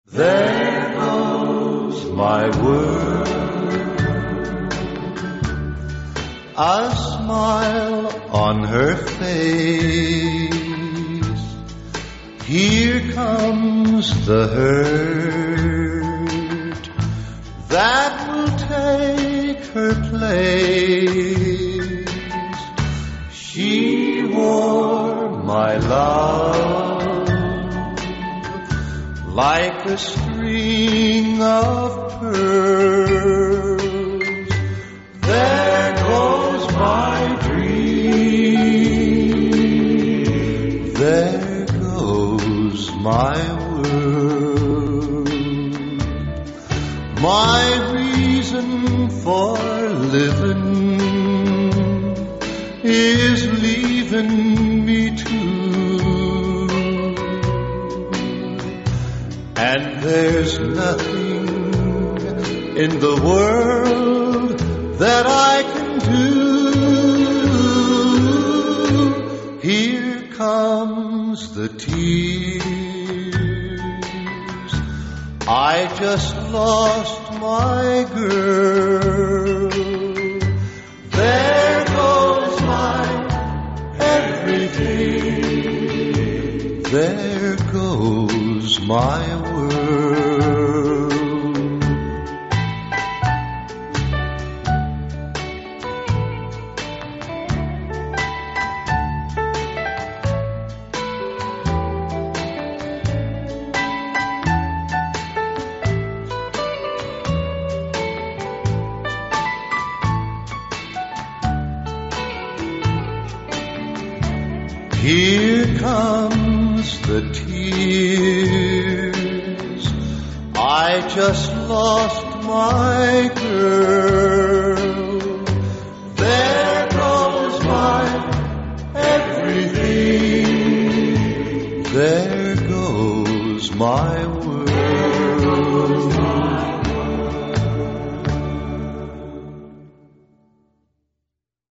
There goes my world, a smile on her face. Here comes the hurt that will take her place. She wore my love like a string of pearls. There goes my dream. There goes my world. My reason for living is leaving me too. And there's nothing in the world that I can do. Here comes the tears. I just lost my girl. There goes my everything. There goes my world. Here comes the tears. I just lost my girl. There goes my everything. There goes my world.